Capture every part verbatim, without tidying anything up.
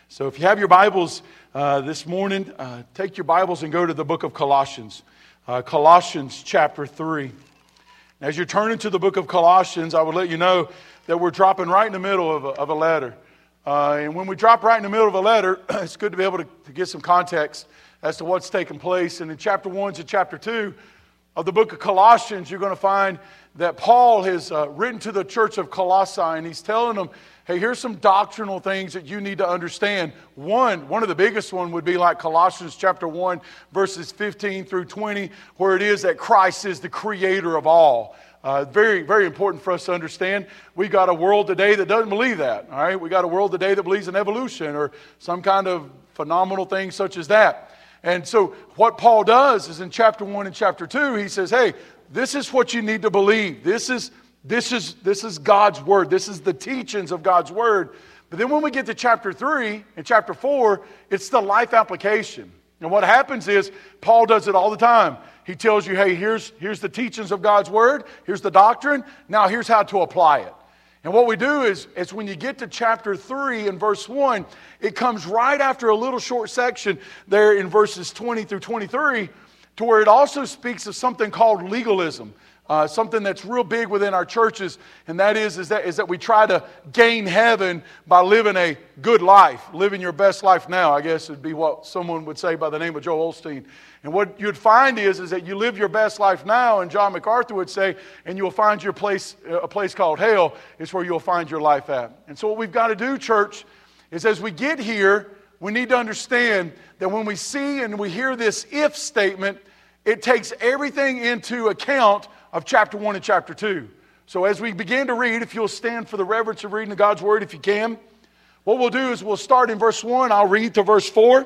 So if you have your Bibles uh, this morning, uh, take your Bibles and go to the book of Colossians. Uh, Colossians chapter three. As you're turning to the book of Colossians, I would let you know that we're dropping right in the middle of a, of a letter. Uh, and when we drop right in the middle of a letter, it's good to be able to, to get some context as to what's taking place. And in chapter one to chapter two of the book of Colossians, you're going to find that Paul has uh, written to the church of Colossae, and he's telling them, hey, here's some doctrinal things that you need to understand. One, one of the biggest one would be like Colossians chapter one, verses fifteen through twenty, where it is that Christ is the creator of all. Uh, very, very important for us to understand. We've got a world today that doesn't believe that. All right, we got a world today that believes in evolution or some kind of phenomenal thing such as that. And so what Paul does is in chapter one and chapter two, he says, hey, this is what you need to believe. This is This is, this is God's Word. This is the teachings of God's Word. But then when we get to chapter three and chapter four, it's the life application. And what happens is, Paul does it all the time. He tells you, hey, here's, here's the teachings of God's Word. Here's the doctrine. Now here's how to apply it. And what we do is, is when you get to chapter three and verse one, it comes right after a little short section there in verses twenty through twenty-three, to where it also speaks of something called legalism. Uh, something that's real big within our churches, and that is, is, that, is that we try to gain heaven by living a good life, living your best life now, I guess would be what someone would say by the name of Joel Osteen. And what you'd find is, is that you live your best life now, and John MacArthur would say, and you'll find your place, a place called hell is where you'll find your life at. And so what we've got to do, church, is as we get here, we need to understand that when we see and we hear this if statement, it takes everything into account of chapter one and chapter two. So as we begin to read, if you'll stand for the reverence of reading God's Word, if you can, what we'll do is we'll start in verse one. I'll read to verse four,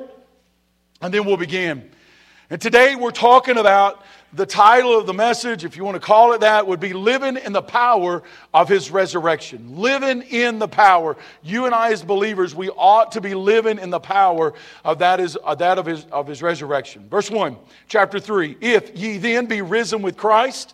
and then we'll begin. And today we're talking about the title of the message, if you want to call it that, would be Living in the Power of His Resurrection. Living in the power. You and I as believers, we ought to be living in the power of that, is, of, that of, his, of His resurrection. Verse one, chapter three. If ye then be risen with Christ,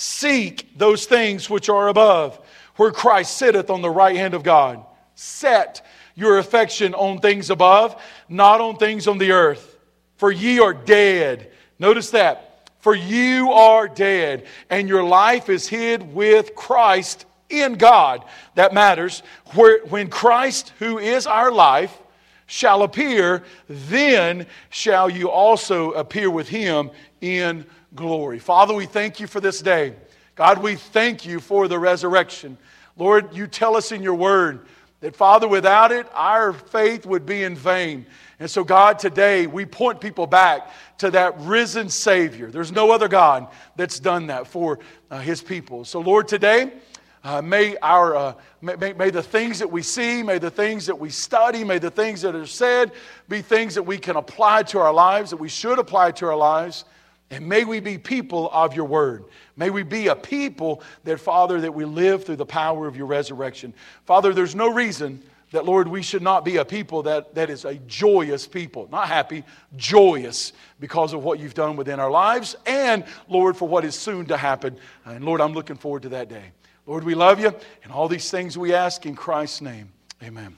seek those things which are above, where Christ sitteth on the right hand of God. Set your affection on things above, not on things on the earth. For ye are dead. Notice that. For you are dead, and your life is hid with Christ in God. That matters. Where, when Christ, who is our life, shall appear, then shall you also appear with Him in glory. Father, we thank You for this day. God, we thank You for the resurrection. Lord, You tell us in Your Word that, Father, without it, our faith would be in vain. And so, God, today we point people back to that risen Savior. There's no other God that's done that for uh, His people. So, Lord, today, uh, may our uh, may, may the things that we see, may the things that we study, may the things that are said be things that we can apply to our lives, that we should apply to our lives. And may we be people of Your Word. May we be a people that, Father, that we live through the power of Your resurrection. Father, there's no reason that, Lord, we should not be a people that, that is a joyous people. Not happy, joyous because of what You've done within our lives. And, Lord, for what is soon to happen. And, Lord, I'm looking forward to that day. Lord, we love You. And all these things we ask in Christ's name. Amen.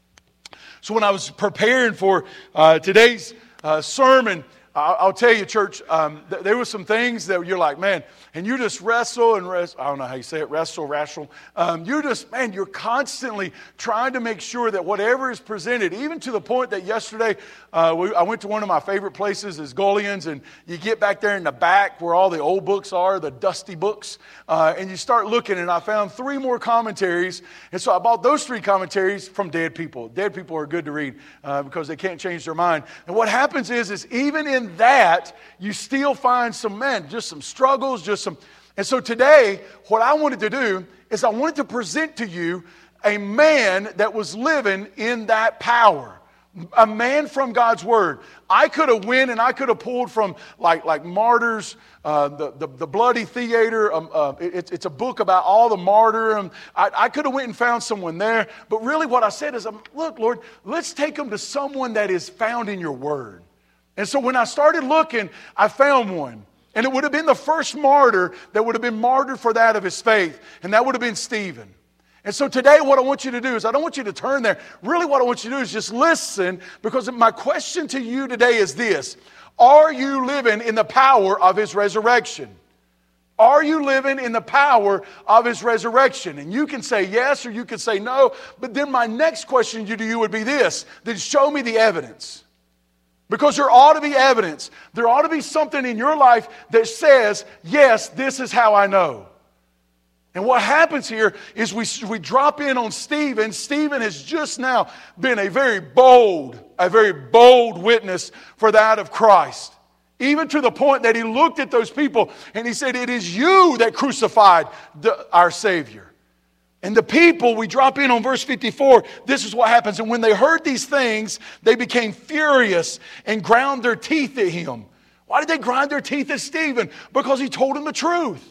So when I was preparing for uh, today's uh, sermon, I'll tell you, church, um, th- there were some things that you're like, man, and you just wrestle and wrestle. I don't know how you say it, wrestle, wrestle. Um, you just, man, you're constantly trying to make sure that whatever is presented, even to the point that yesterday uh, we, I went to one of my favorite places, is Golian's, and you get back there in the back where all the old books are, the dusty books, uh, and you start looking, and I found three more commentaries, and so I bought those three commentaries from dead people. Dead people are good to read uh, because they can't change their mind. And what happens is, is even in that, you still find some men, just some struggles, just some. And so today, what I wanted to do is I wanted to present to you a man that was living in that power. A man from God's Word. I could have went and I could have pulled from like, like Martyrs, uh, the, the, the Bloody Theater. Um, uh, it, it's a book about all the martyrdom. I, I could have went and found someone there. But really what I said is, um, look, Lord, let's take them to someone that is found in Your Word. And so when I started looking, I found one. And it would have been the first martyr that would have been martyred for that of his faith. And that would have been Stephen. And so today what I want you to do is, I don't want you to turn there. Really what I want you to do is just listen, because my question to you today is this. Are you living in the power of His resurrection? Are you living in the power of His resurrection? And you can say yes or you can say no. But then my next question to you would be this. Then show me the evidence. Because there ought to be evidence. There ought to be something in your life that says, yes, this is how I know. And what happens here is we, we drop in on Stephen. Stephen has just now been a very bold, a very bold witness for that of Christ. Even to the point that he looked at those people and he said, it is you that crucified the, our Savior. And the people, we drop in on verse fifty-four, this is what happens. And when they heard these things, they became furious and ground their teeth at him. Why did they grind their teeth at Stephen? Because he told them the truth.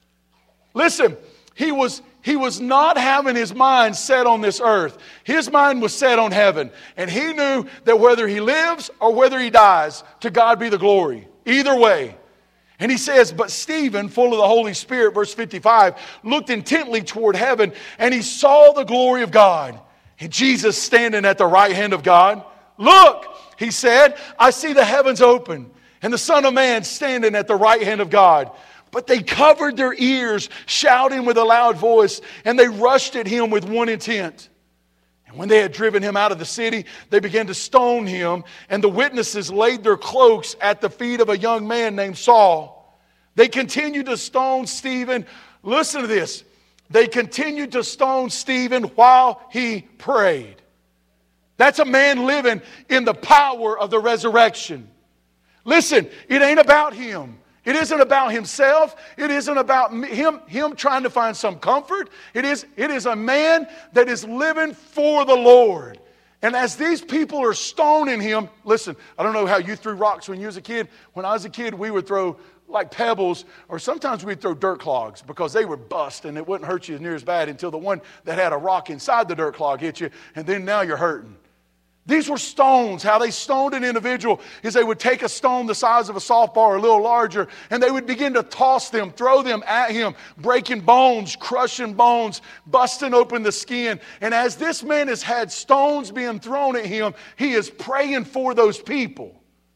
Listen, he was... He was not having his mind set on this earth. His mind was set on heaven. And he knew that whether he lives or whether he dies, to God be the glory. Either way. And he says, but Stephen, full of the Holy Spirit, verse fifty-five, looked intently toward heaven and he saw the glory of God. And Jesus standing at the right hand of God. Look, he said, I see the heavens open and the Son of Man standing at the right hand of God. But they covered their ears, shouting with a loud voice, and they rushed at him with one intent. And when they had driven him out of the city, they began to stone him, and the witnesses laid their cloaks at the feet of a young man named Saul. They continued to stone Stephen. Listen to this. They continued to stone Stephen while he prayed. That's a man living in the power of the resurrection. Listen, it ain't about him. It isn't about himself. It isn't about him, him trying to find some comfort. It is, it is a man that is living for the Lord. And as these people are stoning him, listen, I don't know how you threw rocks when you was a kid. When I was a kid, we would throw like pebbles, or sometimes we'd throw dirt clogs because they would bust and it wouldn't hurt you near as bad until the one that had a rock inside the dirt clog hit you, and then now you're hurting. These were stones. How they stoned an individual is they would take a stone the size of a softball or a little larger, and they would begin to toss them, throw them at him, breaking bones, crushing bones, busting open the skin. And as this man has had stones being thrown at him, he is praying for those people.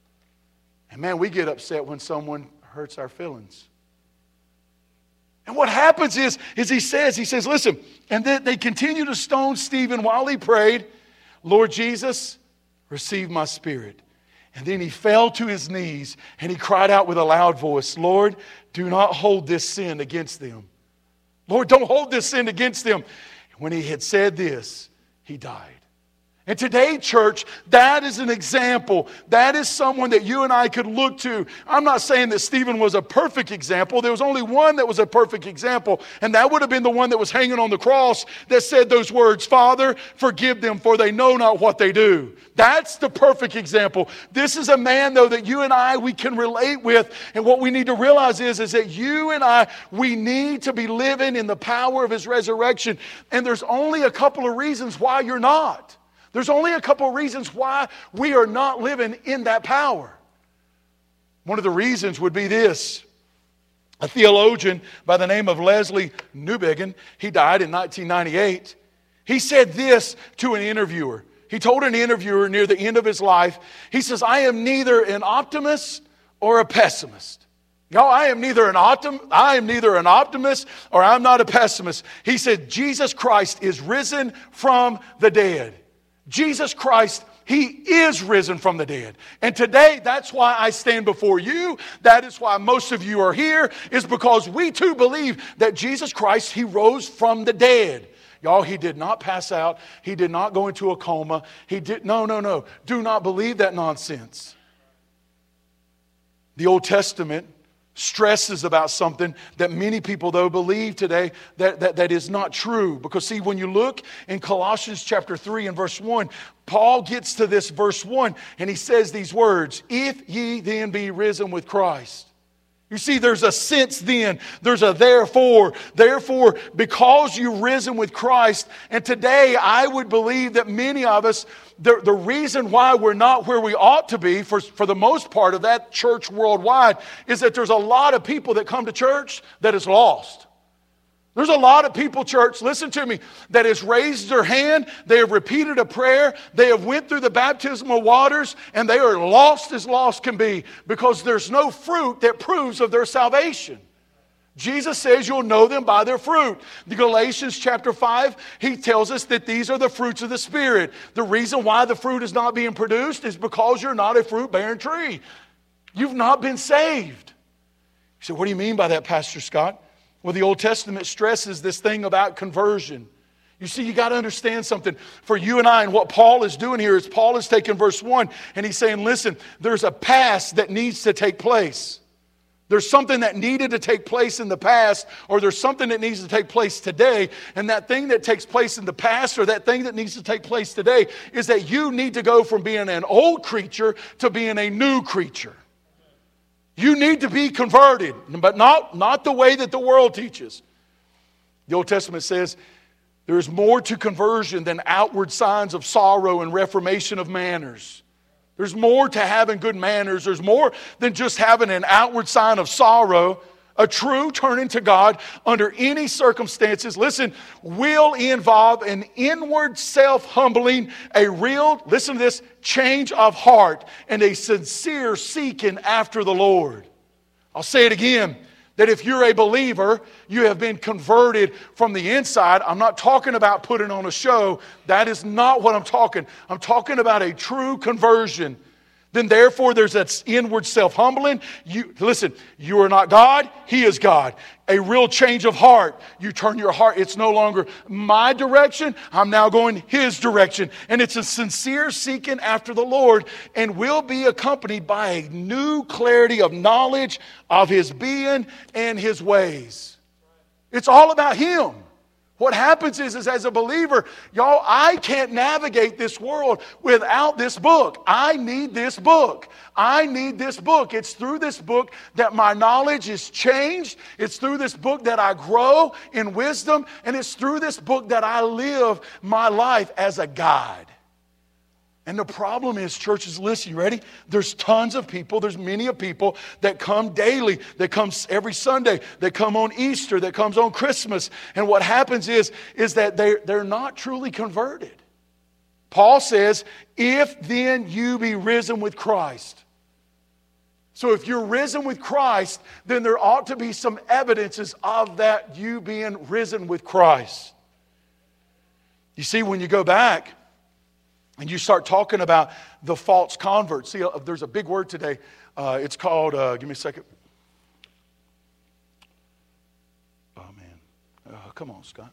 And man, we get upset when someone hurts our feelings. And what happens is, is he says, he says, listen, and then they continue to stone Stephen while he prayed. Lord Jesus, receive my spirit. And then he fell to his knees and he cried out with a loud voice, Lord, do not hold this sin against them. Lord, don't hold this sin against them. When he had said this, he died. And today, church, that is an example. That is someone that you and I could look to. I'm not saying that Stephen was a perfect example. There was only one that was a perfect example, and that would have been the one that was hanging on the cross that said those words, Father, forgive them, for they know not what they do. That's the perfect example. This is a man, though, that you and I, we can relate with. And what we need to realize is, is that you and I, we need to be living in the power of his resurrection. And there's only a couple of reasons why you're not. There's only a couple of reasons why we are not living in that power. One of the reasons would be this. A theologian by the name of Leslie Newbigin, he died in nineteen ninety-eight. He said this to an interviewer. He told an interviewer near the end of his life, he says, I am neither an optimist or a pessimist. Y'all, I am neither an optim- I am neither an optimist or I'm not a pessimist. He said, Jesus Christ is risen from the dead. Jesus Christ, He is risen from the dead. And today, that's why I stand before you. That is why most of you are here, is because we too believe that Jesus Christ, He rose from the dead. Y'all, He did not pass out. He did not go into a coma. He did, no, no, no. Do not believe that nonsense. The Old Testament stresses about something that many people, though, believe today that, that, that is not true. Because, see, when you look in Colossians chapter three and verse one, Paul gets to this verse one and he says these words, if ye then be risen with Christ. You see, there's a since then, there's a therefore. Therefore, because you've risen with Christ, and today I would believe that many of us, the, the reason why we're not where we ought to be, for, for the most part of that church worldwide, is that there's a lot of people that come to church that is lost. There's a lot of people, church, listen to me, that has raised their hand, they have repeated a prayer, they have went through the baptismal waters, and they are lost as lost can be because there's no fruit that proves of their salvation. Jesus says you'll know them by their fruit. The Galatians chapter five, he tells us that these are the fruits of the Spirit. The reason why the fruit is not being produced is because you're not a fruit-bearing tree. You've not been saved. You say, what do you mean by that, Pastor Scott? Well, the Old Testament stresses this thing about conversion. You see, you got to understand something. For you and I, and what Paul is doing here is Paul is taking verse one and he's saying, listen, there's a past that needs to take place. There's something that needed to take place in the past, or there's something that needs to take place today. And that thing that takes place in the past, or that thing that needs to take place today, is that you need to go from being an old creature to being a new creature. You need to be converted, but not, not the way that the world teaches. The Old Testament says there is more to conversion than outward signs of sorrow and reformation of manners. There's more to having good manners. There's more than just having an outward sign of sorrow. A true turning to God under any circumstances, listen, will involve an inward self-humbling, a real, listen to this, change of heart, and a sincere seeking after the Lord. I'll say it again, that if you're a believer, you have been converted from the inside. I'm not talking about putting on a show. That is not what I'm talking. I'm talking about a true conversion. Then therefore there's that inward self-humbling. You, listen, you are not God, He is God. A real change of heart. You turn your heart. It's no longer my direction. I'm now going His direction. And it's a sincere seeking after the Lord, and will be accompanied by a new clarity of knowledge of His being and His ways. It's all about Him. What happens is, is as a believer, y'all, I can't navigate this world without this book. I need this book. I need this book. It's through this book that my knowledge is changed. It's through this book that I grow in wisdom. And it's through this book that I live my life as a guide. And the problem is, churches, listen, you ready? There's tons of people, there's many of people that come daily, that comes every Sunday, that come on Easter, that comes on Christmas. And what happens is, is that they're, they're not truly converted. Paul says, if then you be risen with Christ. So if you're risen with Christ, then there ought to be some evidences of that you being risen with Christ. You see, when you go back, and you start talking about the false converts. See, there's a big word today. Uh, it's called, uh, give me a second. Oh, man. Uh, come on, Scott.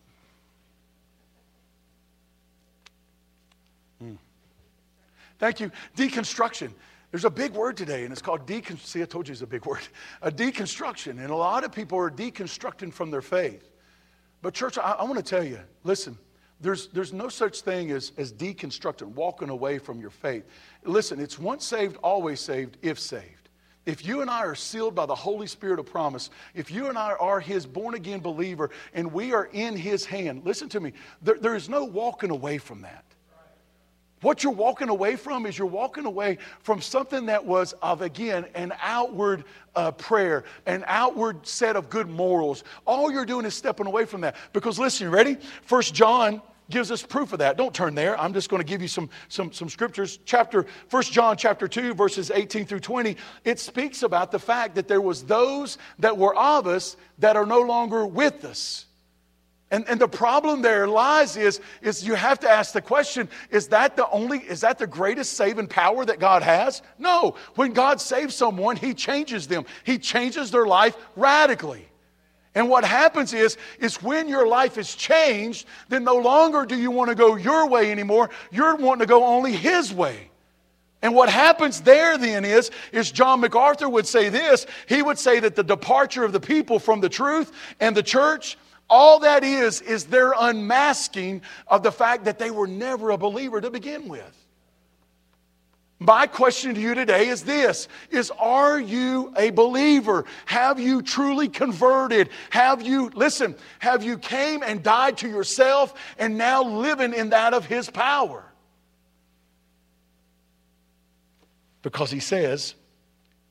Mm. Thank you. Deconstruction. There's a big word today, and it's called deconstruction. See, I told you it's a big word. A deconstruction. And a lot of people are deconstructing from their faith. But church, I, I want to tell you, listen. There's, there's no such thing as, as deconstructing, walking away from your faith. Listen, it's once saved, always saved, if saved. If you and I are sealed by the Holy Spirit of promise, if you and I are His born-again believer, and we are in His hand, listen to me, there, there is no walking away from that. What you're walking away from is you're walking away from something that was of, again, an outward uh, prayer, an outward set of good morals. All you're doing is stepping away from that. Because listen, you ready? First John gives us proof of that. Don't turn there. I'm just going to give you some, some, some scriptures. Chapter, First John chapter two, verses eighteen through twenty, it speaks about the fact that there was those that were of us that are no longer with us. And, and the problem there lies is, is you have to ask the question, is that the only, is that the greatest saving power that God has? No. When God saves someone, He changes them. He changes their life radically. And what happens is, is when your life is changed, then no longer do you want to go your way anymore. You're wanting to go only His way. And what happens there then is, is John MacArthur would say this. He would say that the departure of the people from the truth and the church, all that is, is their unmasking of the fact that they were never a believer to begin with. My question to you today is this, is are you a believer? Have you truly converted? Have you, listen, have you came and died to yourself and now living in that of His power? Because He says,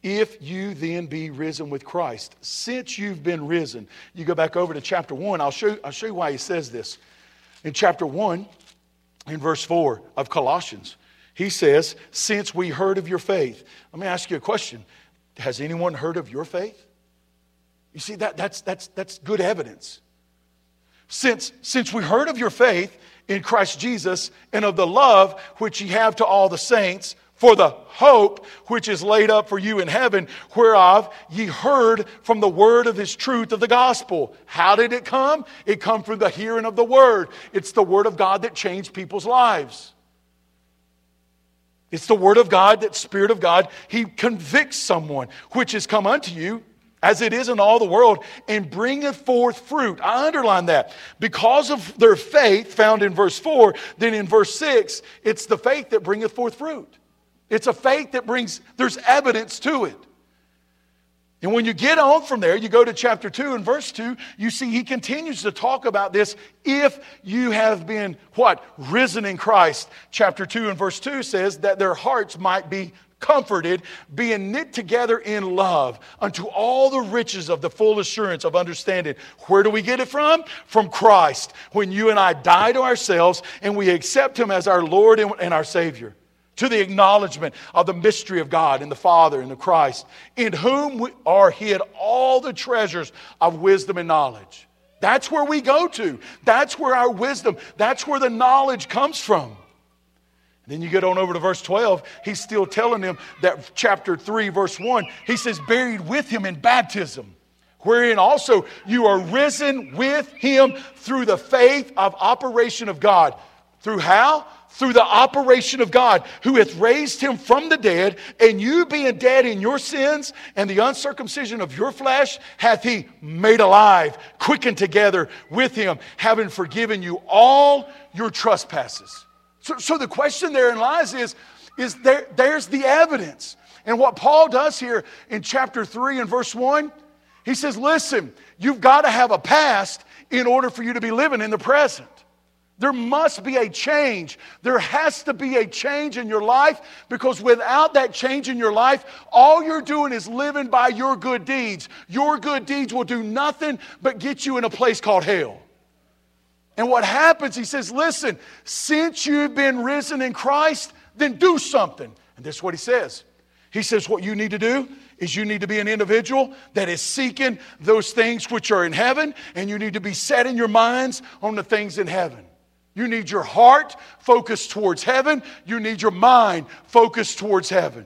If you then be risen with Christ, since you've been risen. You go back over to chapter one. I'll show, I'll show you why he says this. In chapter one, in verse four of Colossians, he says, since we heard of your faith. Let me ask you a question. Has anyone heard of your faith? You see, that, that's, that's, that's good evidence. Since, since we heard of your faith in Christ Jesus and of the love which ye have to all the saints, for the hope which is laid up for you in heaven, whereof ye heard from the word of his truth of the gospel. How did it come? It come from the hearing of the word. It's the word of God that changed people's lives. It's the word of God, that Spirit of God, he convicts someone, which is come unto you, as it is in all the world, and bringeth forth fruit. I underline that. Because of their faith, found in verse four, then in verse six, it's the faith that bringeth forth fruit. It's a faith that brings, there's evidence to it. And when you get on from there, you go to chapter two and verse two, you see he continues to talk about this. If you have been, what? Risen in Christ. Chapter two and verse two says that their hearts might be comforted, being knit together in love unto all the riches of the full assurance of understanding. Where do we get it from? From Christ. When you and I die to ourselves and we accept him as our Lord and our Savior. To the acknowledgement of the mystery of God and the Father and the Christ, in whom we are hid all the treasures of wisdom and knowledge. That's where we go to. That's where our wisdom, that's where the knowledge comes from. Then you get on over to verse twelve. He's still telling them that chapter three, verse one, he says, buried with him in baptism, wherein also you are risen with him through the faith of operation of God. Through how? Through the operation of God, who hath raised him from the dead, and you being dead in your sins and the uncircumcision of your flesh, hath he made alive, quickened together with him, having forgiven you all your trespasses. So, so the question therein lies is, is there, there's the evidence. And what Paul does here in chapter three and verse one, he says, listen, you've got to have a past in order for you to be living in the present. There must be a change. There has to be a change in your life, because without that change in your life, all you're doing is living by your good deeds. Your good deeds will do nothing but get you in a place called hell. And what happens, he says, listen, since you've been risen in Christ, then do something. And this is what he says. He says what you need to do is you need to be an individual that is seeking those things which are in heaven, and you need to be setting your minds on the things in heaven. You need your heart focused towards heaven. You need your mind focused towards heaven.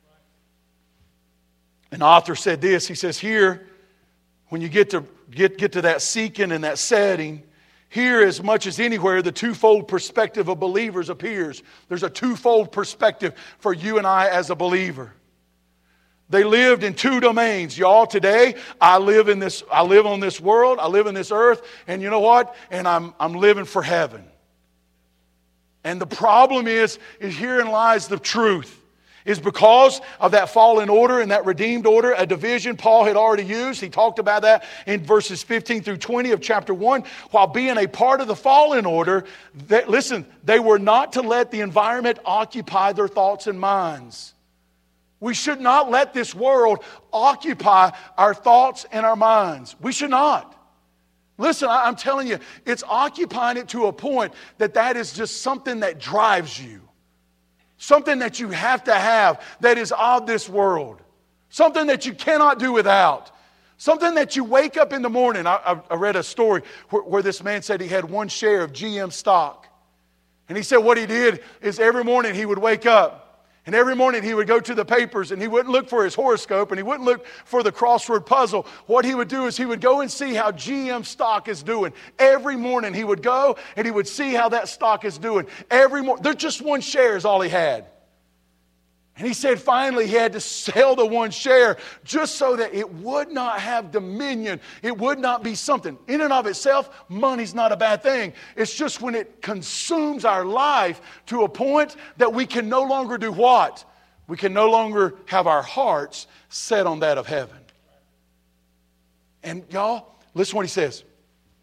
An author said this. He says here, when you get to get, get to that seeking and that setting, here as much as anywhere, the twofold perspective of believers appears. There's a twofold perspective for you and I as a believer. They lived in two domains. Y'all, today, I live in this, I live on this world, I live in this earth, and you know what? And I'm, I'm living for heaven. And the problem is, is herein lies the truth. Is because of that fallen order and that redeemed order, a division Paul had already used. He talked about that in verses fifteen through twenty of chapter one. While being a part of the fallen order, that, listen, they were not to let the environment occupy their thoughts and minds. We should not let this world occupy our thoughts and our minds. We should not. Listen, I'm telling you, it's occupying it to a point that that is just something that drives you. Something that you have to have that is of this world. Something that you cannot do without. Something that you wake up in the morning. I, I read a story where, where this man said he had one share of G M stock. And he said what he did is every morning he would wake up. And every morning he would go to the papers and he wouldn't look for his horoscope and he wouldn't look for the crossword puzzle. What he would do is he would go and see how G M stock is doing. Every morning he would go and he would see how that stock is doing. Every morning, there's just one share is all he had. And he said finally he had to sell the one share just so that it would not have dominion. It would not be something. In and of itself, money's not a bad thing. It's just when it consumes our life to a point that we can no longer do what? We can no longer have our hearts set on that of heaven. And y'all, listen to what he says.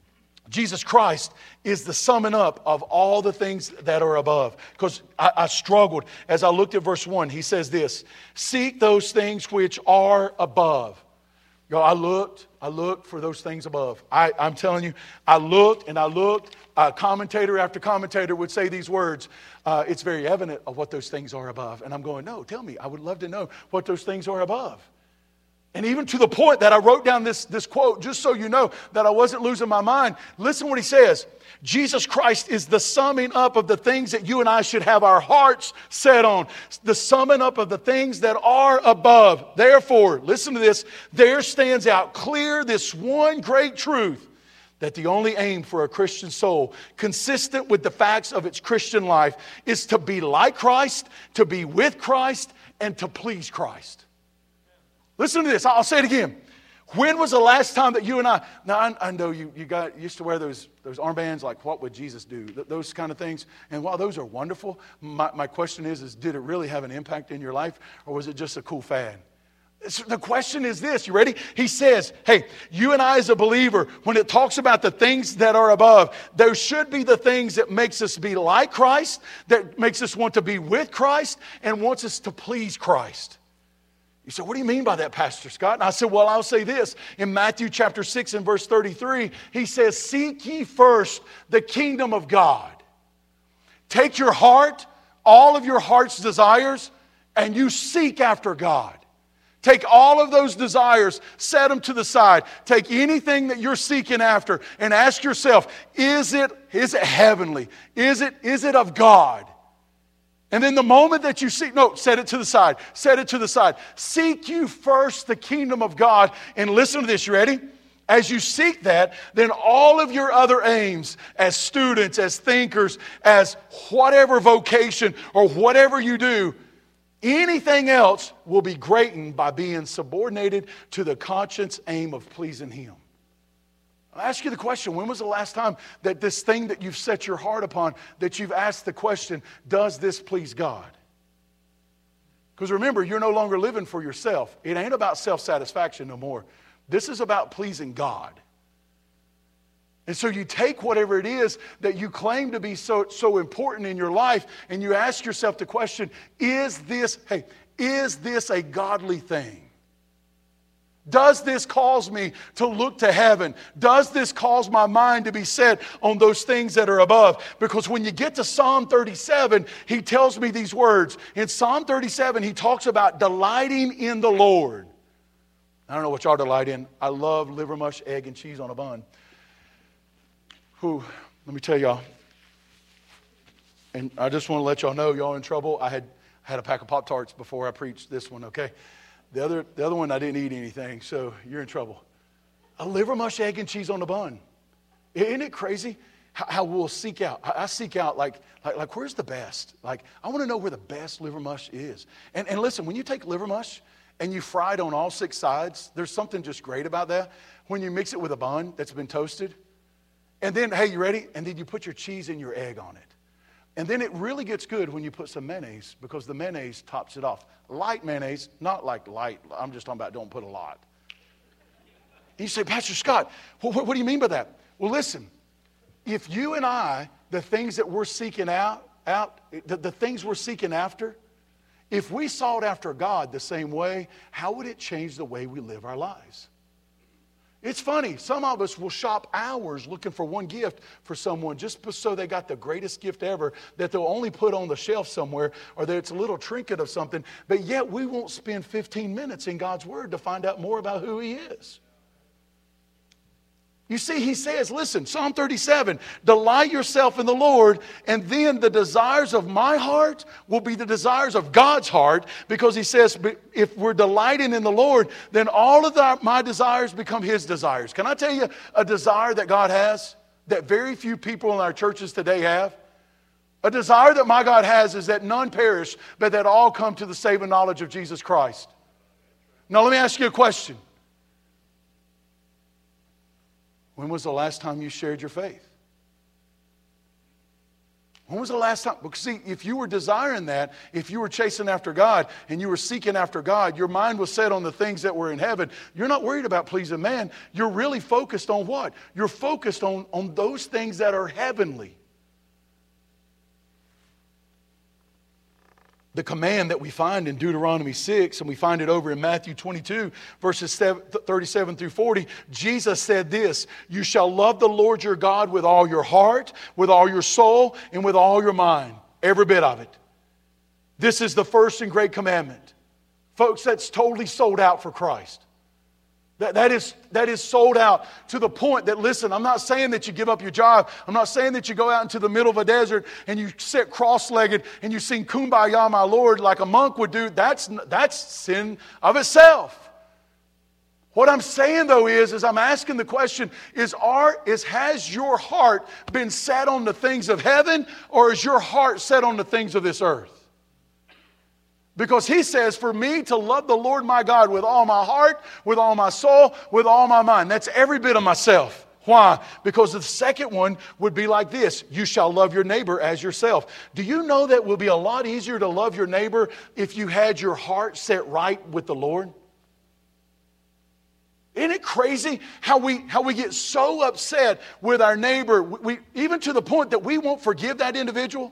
Jesus Christ is the summing up of all the things that are above. Because I, I struggled as I looked at verse one. He says this, seek those things which are above. Yo, I looked, I looked for those things above. I, I'm telling you, I looked and I looked. Uh, commentator after commentator would say these words. Uh, it's very evident of what those things are above. And I'm going, no, tell me. I would love to know what those things are above. And even to the point that I wrote down this, this quote, just so you know that I wasn't losing my mind. Listen what he says. Jesus Christ is the summing up of the things that you and I should have our hearts set on. The summing up of the things that are above. Therefore, listen to this. There stands out clear this one great truth, that the only aim for a Christian soul, consistent with the facts of its Christian life, is to be like Christ, to be with Christ, and to please Christ. Listen to this. I'll say it again. When was the last time that you and I... Now, I, I know you, you got used to wear those, those armbands, like what would Jesus do? Th- those kind of things. And while those are wonderful, my, my question is, is, did it really have an impact in your life? Or was it just a cool fad? It's, the question is this. You ready? He says, hey, you and I as a believer, when it talks about the things that are above, there should be the things that makes us be like Christ, that makes us want to be with Christ, and wants us to please Christ. You say, what do you mean by that, Pastor Scott? And I said, well, I'll say this. In Matthew chapter six and verse thirty-three, he says, seek ye first the kingdom of God. Take your heart, all of your heart's desires, and you seek after God. Take all of those desires, set them to the side. Take anything that you're seeking after and ask yourself, is it, is it heavenly? Is it, is it of God? And then the moment that you seek, no, set it to the side. Set it to the side. Seek you first the kingdom of God. And listen to this, you ready? As you seek that, then all of your other aims as students, as thinkers, as whatever vocation or whatever you do, anything else will be greatened by being subordinated to the conscious aim of pleasing Him. I ask you the question, when was the last time that this thing that you've set your heart upon, that you've asked the question, does this please God? Because remember, you're no longer living for yourself. It ain't about self-satisfaction no more. This is about pleasing God. And so you take whatever it is that you claim to be so, so important in your life, and you ask yourself the question, is this, hey, is this a godly thing? Does this cause me to look to heaven? Does this cause my mind to be set on those things that are above? Because when you get to Psalm thirty-seven, he tells me these words. In Psalm thirty-seven, he talks about delighting in the Lord. I don't know what y'all delight in. I love liver mush, egg, and cheese on a bun. Whew, let me tell y'all. And I just want to let y'all know, y'all in trouble. I had, had a pack of Pop-Tarts before I preached this one, okay? The other, the other one, I didn't eat anything, so you're in trouble. A liver mush, egg, and cheese on the bun. Isn't it crazy how, how we'll seek out? I, I seek out, like, like, like, where's the best? Like, I want to know where the best liver mush is. And, and listen, when you take liver mush and you fry it on all six sides, there's something just great about that. When you mix it with a bun that's been toasted, and then, hey, you ready? And then you put your cheese and your egg on it. And then it really gets good when you put some mayonnaise, because the mayonnaise tops it off. Light mayonnaise, not like light. I'm just talking about don't put a lot. And you say, Pastor Scott, what, what do you mean by that? Well, listen, if you and I, the things that we're seeking out, out the, the things we're seeking after, if we sought after God the same way, how would it change the way we live our lives? It's funny, some of us will shop hours looking for one gift for someone just so they got the greatest gift ever that they'll only put on the shelf somewhere, or that it's a little trinket of something, but yet we won't spend fifteen minutes in God's Word to find out more about who He is. You see, he says, listen, Psalm thirty-seven, delight yourself in the Lord, and then the desires of my heart will be the desires of God's heart, because he says, if we're delighting in the Lord, then all of the, my desires become His desires. Can I tell you a desire that God has that very few people in our churches today have? A desire that my God has is that none perish, but that all come to the saving knowledge of Jesus Christ. Now let me ask you a question. When was the last time you shared your faith? When was the last time? Because see, if you were desiring that, if you were chasing after God and you were seeking after God, your mind was set on the things that were in heaven. You're not worried about pleasing man. You're really focused on what? You're focused on, on those things that are heavenly. The command that we find in Deuteronomy six, and we find it over in Matthew twenty-two, verses thirty-seven through forty, Jesus said this, "You shall love the Lord your God with all your heart, with all your soul, and with all your mind." Every bit of it. This is the first and great commandment. Folks, that's totally sold out for Christ. That, that, is, that is sold out to the point that, listen, I'm not saying that you give up your job. I'm not saying that you go out into the middle of a desert and you sit cross-legged and you sing Kumbaya, my Lord, like a monk would do. That's, that's sin of itself. What I'm saying, though, is, is I'm asking the question, is, our, is has your heart been set on the things of heaven, or is your heart set on the things of this earth? Because he says, for me to love the Lord my God with all my heart, with all my soul, with all my mind. That's every bit of myself. Why? Because the second one would be like this. You shall love your neighbor as yourself. Do you know that it will be a lot easier to love your neighbor if you had your heart set right with the Lord? Isn't it crazy how we, how we get so upset with our neighbor, we, even to the point that we won't forgive that individual?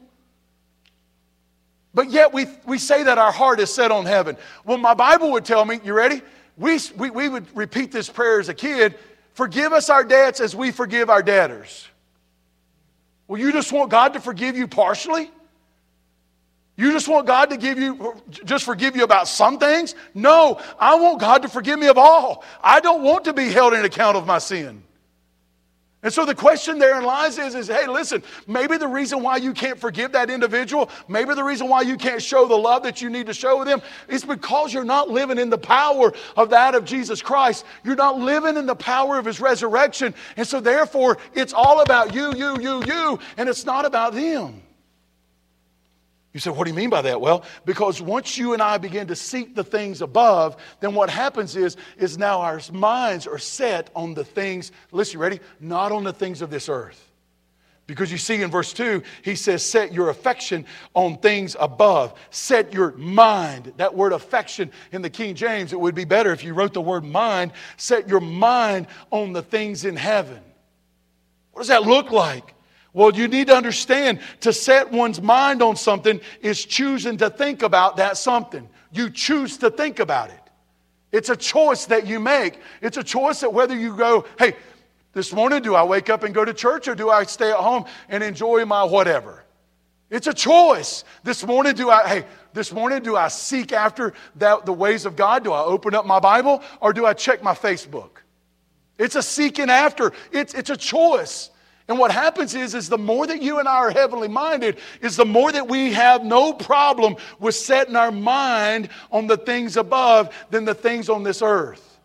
But yet we, we say that our heart is set on heaven. Well, my Bible would tell me, you ready? We, we, we would repeat this prayer as a kid. Forgive us our debts as we forgive our debtors. Well, you just want God to forgive you partially? You just want God to give you, just forgive you about some things? No, I want God to forgive me of all. I don't want to be held in account of my sin. And so the question therein lies is, is, hey, listen, maybe the reason why you can't forgive that individual, maybe the reason why you can't show the love that you need to show them is because you're not living in the power of that of Jesus Christ. You're not living in the power of His resurrection. And so therefore, it's all about you, you, you, you, and it's not about them. You say, what do you mean by that? Well, because once you and I begin to seek the things above, then what happens is, is now our minds are set on the things, listen, you ready? Not on the things of this earth. Because you see in verse two, he says, set your affection on things above. Set your mind. That word affection in the King James, it would be better if you wrote the word mind. Set your mind on the things in heaven. What does that look like? Well, you need to understand, to set one's mind on something is choosing to think about that something. You choose to think about it. It's a choice that you make. It's a choice that whether you go, hey, this morning do I wake up and go to church, or do I stay at home and enjoy my whatever? It's a choice. This morning do I, hey, this morning do I seek after that, the ways of God? Do I open up my Bible, or do I check my Facebook? It's a seeking after. It's, it's a choice. And what happens is, is the more that you and I are heavenly minded, is the more that we have no problem with setting our mind on the things above than the things on this earth.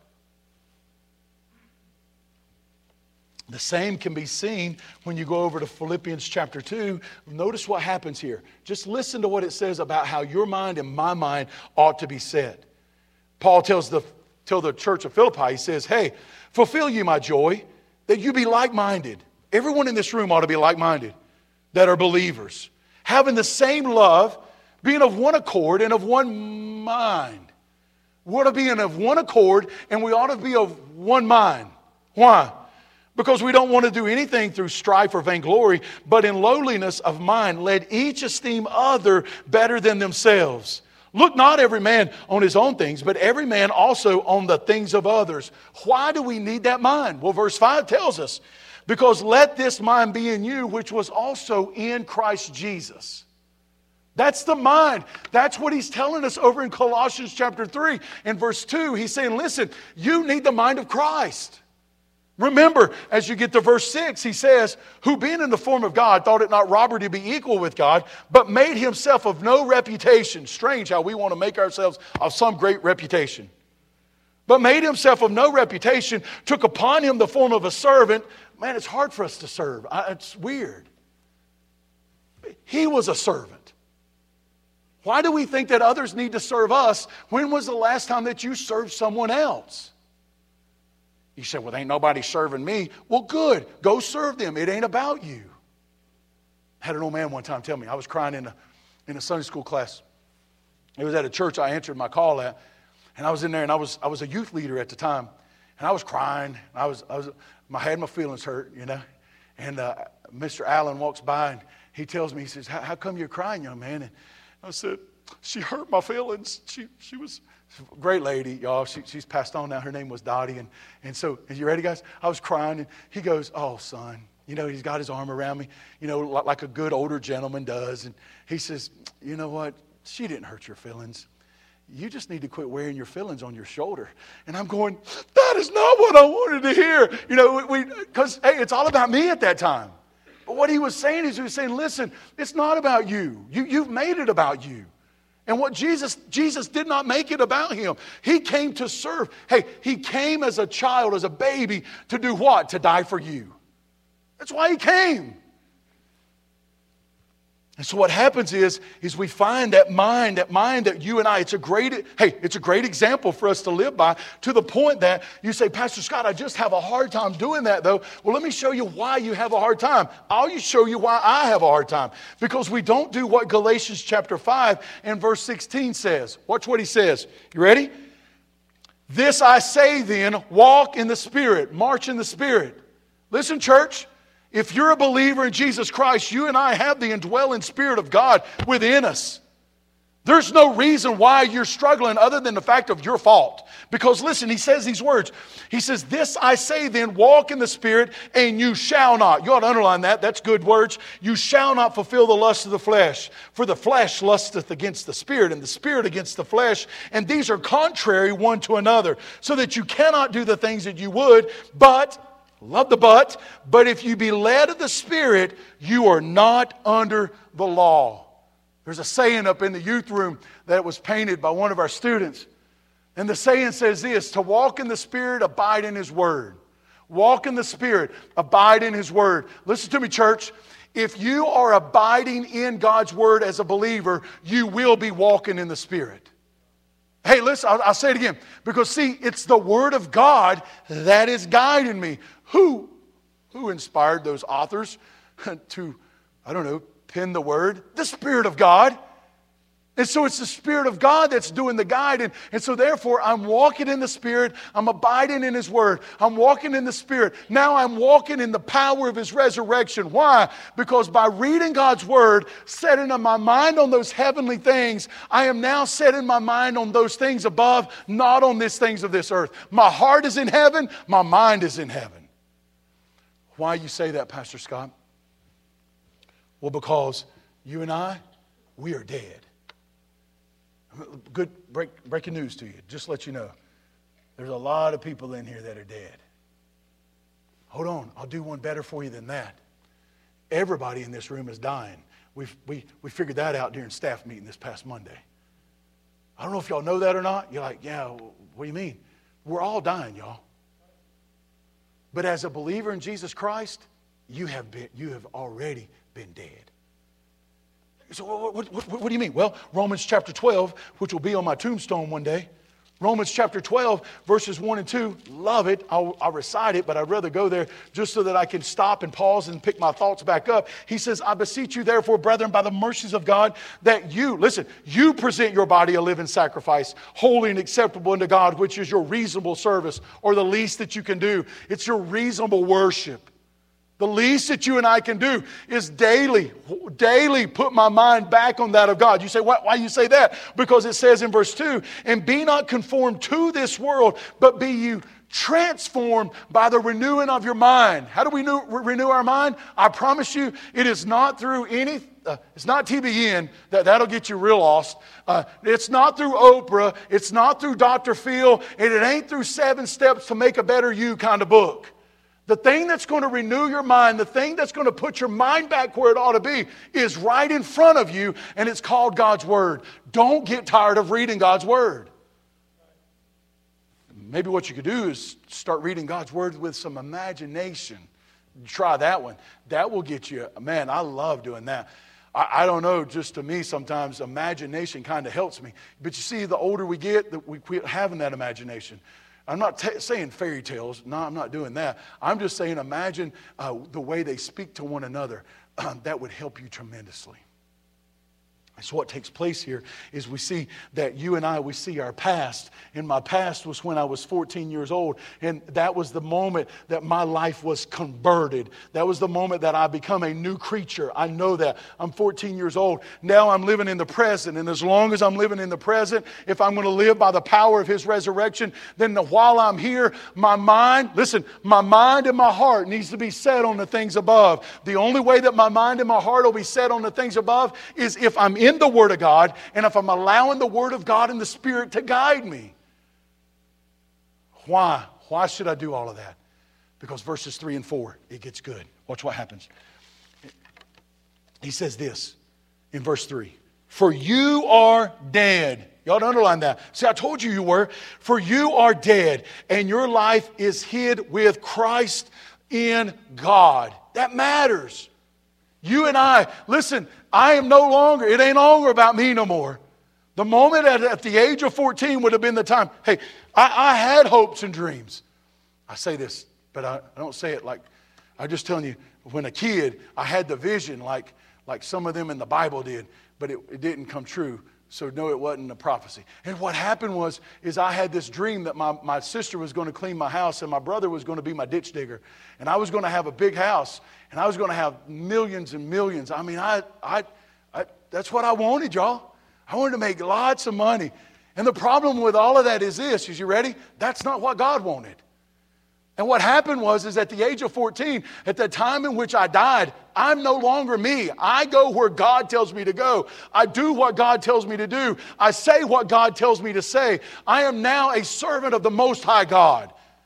The same can be seen when you go over to Philippians chapter two. Notice what happens here. Just listen to what it says about how your mind and my mind ought to be set. Paul tells the, tell the church of Philippi, he says, hey, fulfill you my joy, that you be like-minded. Everyone in this room ought to be like-minded, that are believers, having the same love, being of one accord and of one mind. We ought to be of one accord, and we ought to be of one mind. Why? Because we don't want to do anything through strife or vainglory, but in lowliness of mind, let each esteem other better than themselves. Look not every man on his own things, but every man also on the things of others. Why do we need that mind? Well, verse five tells us, because let this mind be in you, which was also in Christ Jesus. That's the mind. That's what he's telling us over in Colossians chapter three. In verse two, he's saying, listen, you need the mind of Christ. Remember, as you get to verse six, he says, who being in the form of God, thought it not robbery to be equal with God, but made himself of no reputation. Strange how we want to make ourselves of some great reputation. But made himself of no reputation, took upon him the form of a servant. Man, it's hard for us to serve. It's weird. He was a servant. Why do we think that others need to serve us? When was the last time that you served someone else? You say, well, ain't nobody serving me. Well, good. Go serve them. It ain't about you. Had an old man one time tell me, I was crying in a, in a Sunday school class. It was at a church I answered my call at. And I was in there, and I was I was a youth leader at the time. And I was crying. I was, I was, I had my feelings hurt, you know. And uh, Mister Allen walks by, and he tells me, he says, how come you're crying, young man? And I said, she hurt my feelings. She she was a great lady, y'all. She, she's passed on now. Her name was Dottie. And, and so, are you ready, guys? I was crying, and he goes, oh, son. You know, he's got his arm around me, you know, like, like a good older gentleman does. And he says, you know what? She didn't hurt your feelings. You just need to quit wearing your feelings on your shoulder. And I'm going, that is not what I wanted to hear. You know, we because, hey, it's all about me at that time. But what he was saying is he was saying, listen, it's not about you. you you've made it about you. And what Jesus, Jesus did not make it about him. He came to serve. Hey, he came as a child, as a baby, to do what? To die for you. That's why he came. And so what happens is, is we find that mind, that mind that you and I, it's a great, hey, it's a great example for us to live by, to the point that you say, Pastor Scott, I just have a hard time doing that though. Well, let me show you why you have a hard time. I'll show you why I have a hard time. Because we don't do what Galatians chapter five and verse sixteen says. Watch what he says. You ready? This I say then, walk in the Spirit, march in the Spirit. Listen, church. If you're a believer in Jesus Christ, you and I have the indwelling Spirit of God within us. There's no reason why you're struggling other than the fact of your fault. Because listen, he says these words. He says, this I say then, walk in the Spirit, and you shall not. You ought to underline that. That's good words. You shall not fulfill the lust of the flesh. For the flesh lusteth against the Spirit, and the Spirit against the flesh. And these are contrary one to another. So that you cannot do the things that you would, but... Love the but, but if you be led of the Spirit, you are not under the law. There's a saying up in the youth room that was painted by one of our students. And the saying says this, to walk in the Spirit, abide in His Word. Walk in the Spirit, abide in His Word. Listen to me, church. If you are abiding in God's Word as a believer, you will be walking in the Spirit. Hey, listen, I'll, I'll say it again. Because see, it's the Word of God that is guiding me. Who, who inspired those authors to, I don't know, pen the Word? The Spirit of God. And so it's the Spirit of God that's doing the guiding. And so therefore, I'm walking in the Spirit. I'm abiding in His Word. I'm walking in the Spirit. Now I'm walking in the power of His resurrection. Why? Because by reading God's Word, setting my mind on those heavenly things, I am now setting my mind on those things above, not on these things of this earth. My heart is in heaven. My mind is in heaven. Why you say that, Pastor Scott? Well, because you and I, we are dead. Good break, breaking news to you. Just let you know. There's a lot of people in here that are dead. Hold on. I'll do one better for you than that. Everybody in this room is dying. We've, we, we figured that out during staff meeting this past Monday. I don't know if y'all know that or not. You're like, yeah, what do you mean? We're all dying, y'all. But as a believer in Jesus Christ, you have been, you have already been dead. So what, what, what, what do you mean? Well, Romans chapter twelve, which will be on my tombstone one day. Romans chapter twelve, verses one and two. Love it. I'll, I'll recite it, but I'd rather go there just so that I can stop and pause and pick my thoughts back up. He says, I beseech you therefore, brethren, by the mercies of God, that you, listen, you present your body a living sacrifice, holy and acceptable unto God, which is your reasonable service, or the least that you can do. It's your reasonable worship. The least that you and I can do is daily, daily put my mind back on that of God. You say, why, why you say that? Because it says in verse two, and be not conformed to this world, but be you transformed by the renewing of your mind. How do we new, renew our mind? I promise you, it is not through any, uh, it's not T B N, that, that'll get you real lost. Uh, it's not through Oprah, it's not through Doctor Phil, and it ain't through Seven Steps to Make a Better You kind of book. The thing that's going to renew your mind, the thing that's going to put your mind back where it ought to be is right in front of you, and it's called God's Word. Don't get tired of reading God's Word. Maybe what you could do is start reading God's Word with some imagination. Try that one. That will get you, man, I love doing that. I, I don't know, just to me sometimes imagination kind of helps me. But you see, the older we get, that we quit having that imagination. I'm not t- saying fairy tales. No, I'm not doing that. I'm just saying imagine uh, the way they speak to one another. that would help you tremendously. So what takes place here is we see that you and I, we see our past. And my past was when I was fourteen years old. And that was the moment that my life was converted. That was the moment that I become a new creature. I know that. I'm fourteen years old. Now I'm living in the present. And as long as I'm living in the present, if I'm going to live by the power of His resurrection, then while I'm here, my mind, listen, my mind and my heart needs to be set on the things above. The only way that my mind and my heart will be set on the things above is if I'm in the Word of God, and if I'm allowing the Word of God and the Spirit to guide me. Why? Why should I do all of that? Because verses three and four, it gets good. Watch what happens. He says this in verse three. For you are dead. You ought to underline that. See, I told you you were. For you are dead, and your life is hid with Christ in God. That matters. You and I, listen, I am no longer, it ain't longer about me no more. The moment at, at the age of fourteen would have been the time. Hey, I, I had hopes and dreams. I say this, but I, I don't say it like, I'm just telling you, when a kid, I had the vision like, like some of them in the Bible did, but it, it didn't come true. So no, it wasn't a prophecy. And what happened was, is I had this dream that my, my sister was going to clean my house and my brother was going to be my ditch digger. And I was going to have a big house and I was going to have millions and millions. I mean, I, I, I that's what I wanted, y'all. I wanted to make lots of money. And the problem with all of that is this, is you ready? That's not what God wanted. And what happened was, is at the age of fourteen, at the time in which I died, I'm no longer me. I go where God tells me to go. I do what God tells me to do. I say what God tells me to say. I am now a servant of the Most High God.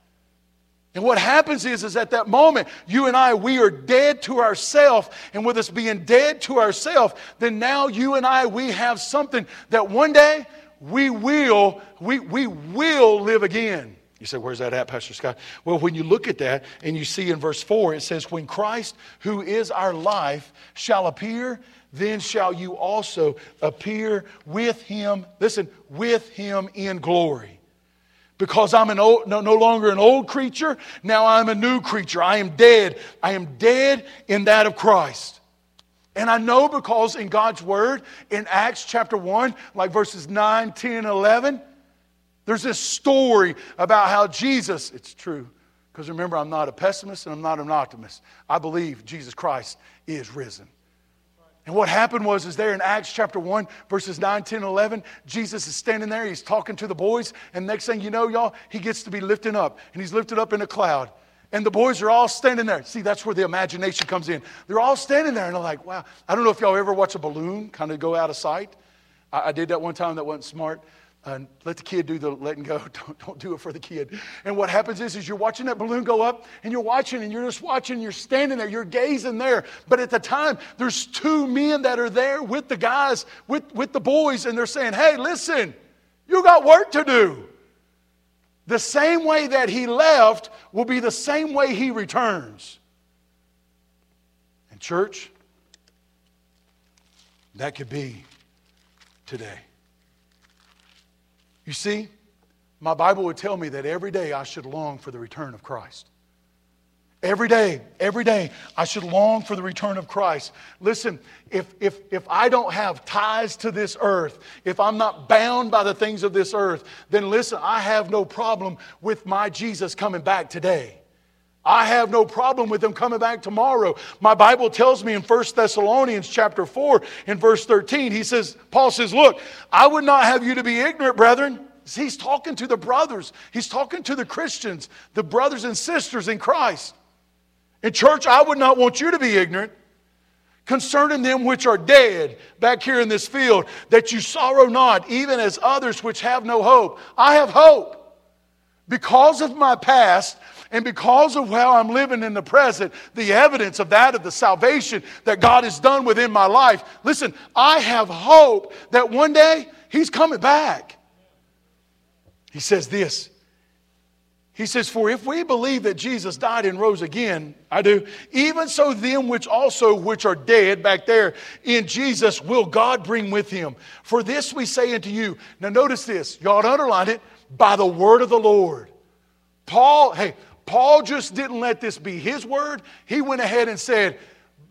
And what happens is, is at that moment, you and I, we are dead to ourselves. And with us being dead to ourselves, then now you and I, we have something that one day we will, we, we will live again. You say, where's that at, Pastor Scott? Well, when you look at that and you see in verse four, it says, when Christ, who is our life, shall appear, then shall you also appear with Him, listen, with Him in glory. Because I'm an old, no, no longer an old creature, now I'm a new creature. I am dead. I am dead in that of Christ. And I know because in God's Word, in Acts chapter one, like verses nine, ten, eleven, there's this story about how Jesus, it's true, because remember, I'm not a pessimist and I'm not an optimist. I believe Jesus Christ is risen. And what happened was, is there in Acts chapter one, verses nine, ten, eleven, Jesus is standing there, he's talking to the boys, and next thing you know, y'all, he gets to be lifted up, and he's lifted up in a cloud. And the boys are all standing there. See, that's where the imagination comes in. They're all standing there, and they're like, wow. I don't know if y'all ever watch a balloon kind of go out of sight. I, I did that one time, that wasn't smart. And let the kid do the letting go. Don't, don't do it for the kid. And what happens is, is you're watching that balloon go up, and you're watching, and you're just watching, you're standing there, you're gazing there. But at the time, there's two men that are there with the guys, with, with the boys, and they're saying, hey, listen, you got work to do. The same way that he left will be the same way he returns. And church, that could be today. You see, my Bible would tell me that every day I should long for the return of Christ. Every day, every day, I should long for the return of Christ. Listen, if, if, if I don't have ties to this earth, if I'm not bound by the things of this earth, then listen, I have no problem with my Jesus coming back today. I have no problem with Him coming back tomorrow. My Bible tells me in First Thessalonians chapter four, in verse thirteen, he says, Paul says, look, I would not have you to be ignorant, brethren. He's talking to the brothers. He's talking to the Christians, the brothers and sisters in Christ. In church, I would not want you to be ignorant concerning them which are dead back here in this field, that you sorrow not, even as others which have no hope. I have hope because of my past. And because of how I'm living in the present, the evidence of that, of the salvation that God has done within my life. Listen, I have hope that one day He's coming back. He says this. He says, for if we believe that Jesus died and rose again, I do, even so them which also which are dead back there in Jesus will God bring with Him. For this we say unto you. Now notice this. You ought to underline it. By the word of the Lord. Paul, hey, Paul just didn't let this be his word. He went ahead and said,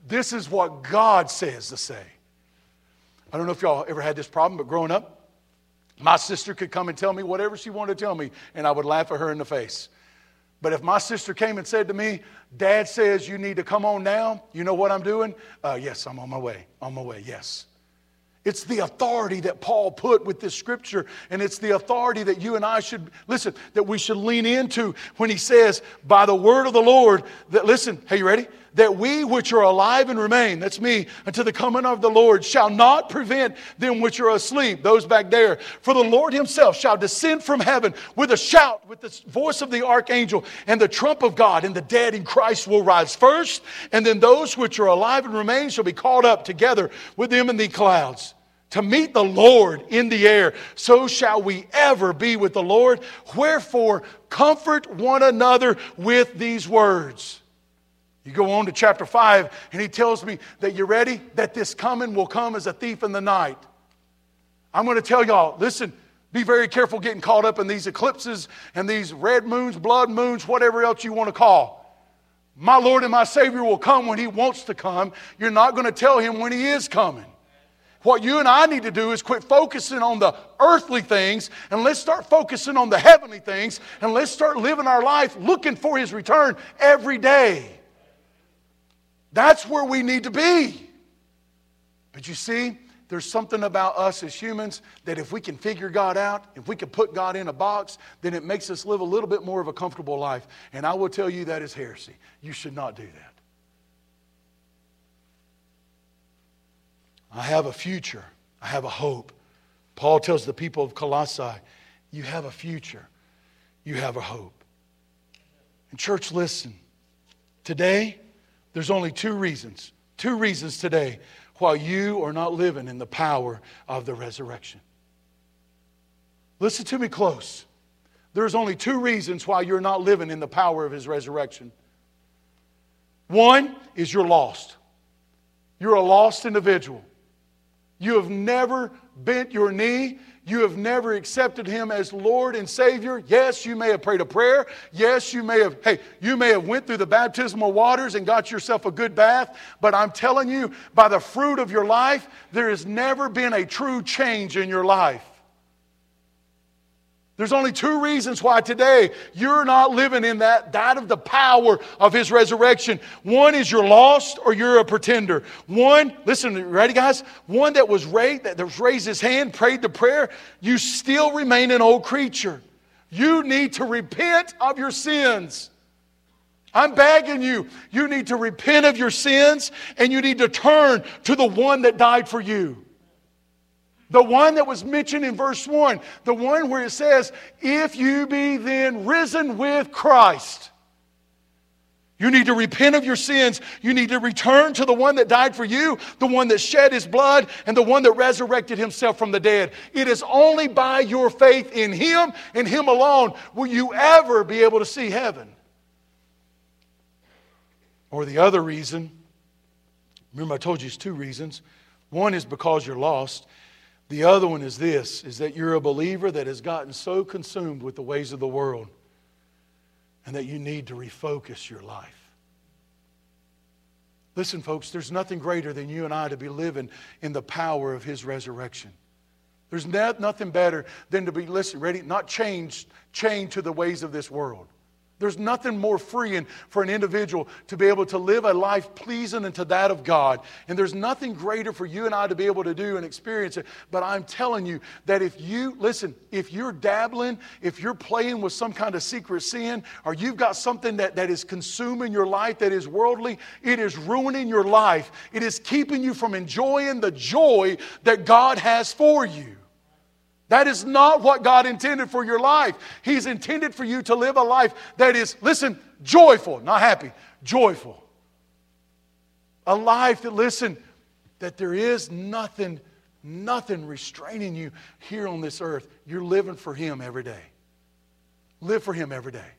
This is what God says to say. I don't know if y'all ever had this problem, but growing up, my sister could come and tell me whatever she wanted to tell me, and I would laugh at her in the face. But if my sister came and said to me, Dad says you need to come on now, you know what I'm doing? Uh, yes, I'm on my way. On my way, yes. It's the authority that Paul put with this scripture, and it's the authority that you and I should, listen, that we should lean into when he says, by the word of the Lord, that, listen, hey, you ready? That we which are alive and remain, that's me, until the coming of the Lord, shall not prevent them which are asleep, those back there. For the Lord himself shall descend from heaven with a shout, with the voice of the archangel, and the trump of God, and the dead in Christ will rise first, and then those which are alive and remain shall be caught up together with them in the clouds, to meet the Lord in the air. So shall we ever be with the Lord. Wherefore, comfort one another with these words. You go on to chapter five, and he tells me that you're ready, that this coming will come as a thief in the night. I'm going to tell y'all, listen, be very careful getting caught up in these eclipses and these red moons, blood moons, whatever else you want to call. My Lord and my Savior will come when he wants to come. You're not going to tell him when he is coming. What you and I need to do is quit focusing on the earthly things, and let's start focusing on the heavenly things, and let's start living our life looking for his return every day. That's where we need to be. But you see, there's something about us as humans that if we can figure God out, if we can put God in a box, then it makes us live a little bit more of a comfortable life. And I will tell you that is heresy. You should not do that. I have a future. I have a hope. Paul tells the people of Colossae, you have a future. You have a hope. And church, listen. Today, there's only two reasons. Two reasons today why you are not living in the power of the resurrection. Listen to me close. There's only two reasons why you're not living in the power of his resurrection. One is you're lost. You're a lost individual. You have never bent your knee. You have never accepted him as Lord and Savior. Yes, you may have prayed a prayer. Yes, you may have, hey, you may have went through the baptismal waters and got yourself a good bath. But I'm telling you, by the fruit of your life, there has never been a true change in your life. There's only two reasons why today you're not living in that, that of the power of his resurrection. One is you're lost or you're a pretender. One, listen, ready guys? One that was raised, that was raised his hand, prayed the prayer, you still remain an old creature. You need to repent of your sins. I'm begging you, you need to repent of your sins and you need to turn to the one that died for you. The one that was mentioned in verse one. The one where it says, if you be then risen with Christ. You need to repent of your sins. You need to return to the one that died for you, the one that shed his blood, and the one that resurrected himself from the dead. It is only by your faith in him and him alone will you ever be able to see heaven. Or the other reason, remember I told you it's two reasons. One is because you're lost. The other one is this, is that you're a believer that has gotten so consumed with the ways of the world and that you need to refocus your life. Listen, folks, there's nothing greater than you and I to be living in the power of his resurrection. There's not, nothing better than to be, listen, ready, not changed, chained to the ways of this world. There's nothing more freeing for an individual to be able to live a life pleasing unto that of God. And there's nothing greater for you and I to be able to do and experience it. But I'm telling you that if you, listen, if you're dabbling, if you're playing with some kind of secret sin, or you've got something that, that is consuming your life that is worldly, it is ruining your life. It is keeping you from enjoying the joy that God has for you. That is not what God intended for your life. He's intended for you to live a life that is, listen, joyful, not happy, joyful. A life that, listen, that there is nothing, nothing restraining you here on this earth. You're living for him every day. Live for him every day.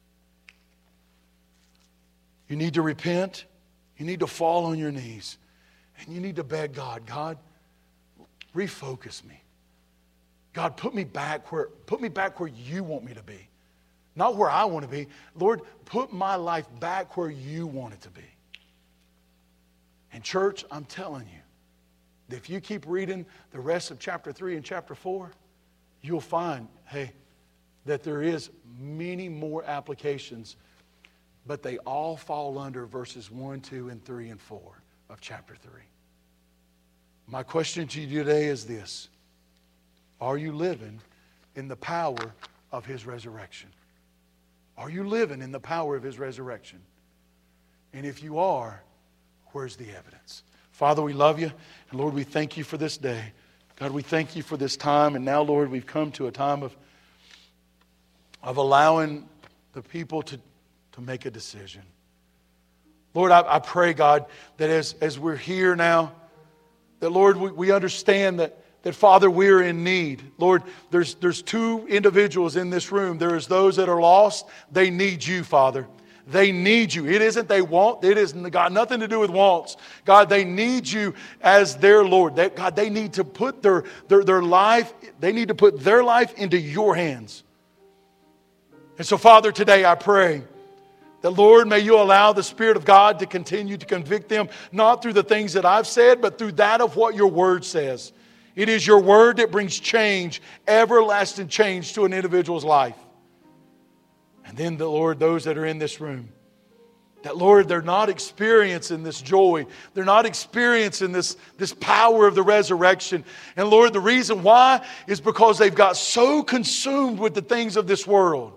You need to repent. You need to fall on your knees. And you need to beg God, God, refocus me. God, put me back where put me back where you want me to be. Not where I want to be. Lord, put my life back where you want it to be. And church, I'm telling you, that if you keep reading the rest of chapter three and chapter four, you'll find, hey, that there is many more applications, but they all fall under verses one, two, and three, and four of chapter three. My question to you today is this. Are you living in the power of His resurrection? Are you living in the power of His resurrection? And if you are, where's the evidence? Father, we love you. And Lord, we thank you for this day. God, we thank you for this time. And now, Lord, we've come to a time of, of allowing the people to, to make a decision. Lord, I, I pray, God, that as, as we're here now, that, Lord, we, we understand that, that, Father, we're in need. Lord, there's, there's two individuals in this room. There's those that are lost. They need you, Father. They need you. It isn't they want. It isn't got nothing to do with wants. God, they need you as their Lord. They, God, they need to put their, their, their life, they need to put their life into your hands. And so, Father, today I pray that, Lord, may you allow the Spirit of God to continue to convict them, not through the things that I've said, but through that of what your word says. It is your word that brings change, everlasting change to an individual's life. And then, the Lord, those that are in this room, that, Lord, they're not experiencing this joy. They're not experiencing this, this power of the resurrection. And, Lord, the reason why is because they've got so consumed with the things of this world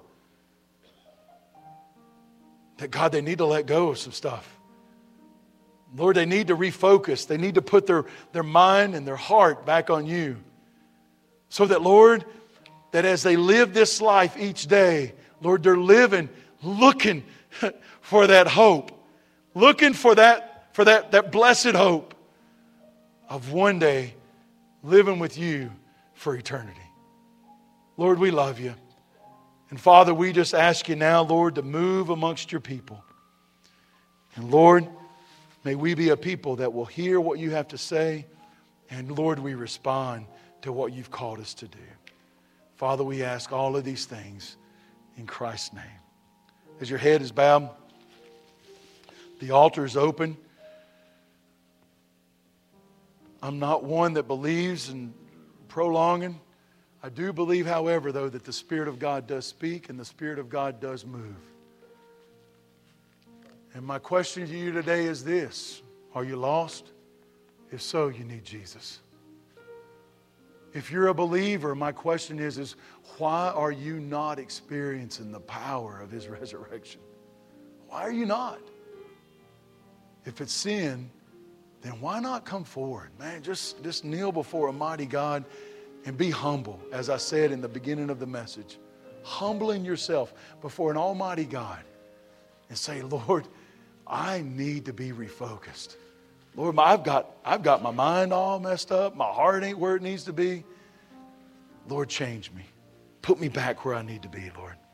that, God, they need to let go of some stuff. Lord, they need to refocus. They need to put their, their mind and their heart back on you. So that, Lord, that as they live this life each day, Lord, they're living, looking for that hope. Looking for that, for that, that blessed hope of one day living with you for eternity. Lord, we love you. And Father, we just ask you now, Lord, to move amongst your people. And Lord, may we be a people that will hear what you have to say. And Lord, we respond to what you've called us to do. Father, we ask all of these things in Christ's name. As your head is bowed, the altar is open. I'm not one that believes in prolonging. I do believe, however, though, that the Spirit of God does speak and the Spirit of God does move. And my question to you today is this. Are you lost? If so, you need Jesus. If you're a believer, my question is, is why are you not experiencing the power of His resurrection? Why are you not? If it's sin, then why not come forward? Man, just, just kneel before a mighty God and be humble, as I said in the beginning of the message. Humbling yourself before an almighty God and say, Lord, I need to be refocused. Lord, I've got, I've got my mind all messed up. My heart ain't where it needs to be. Lord, change me. Put me back where I need to be, Lord.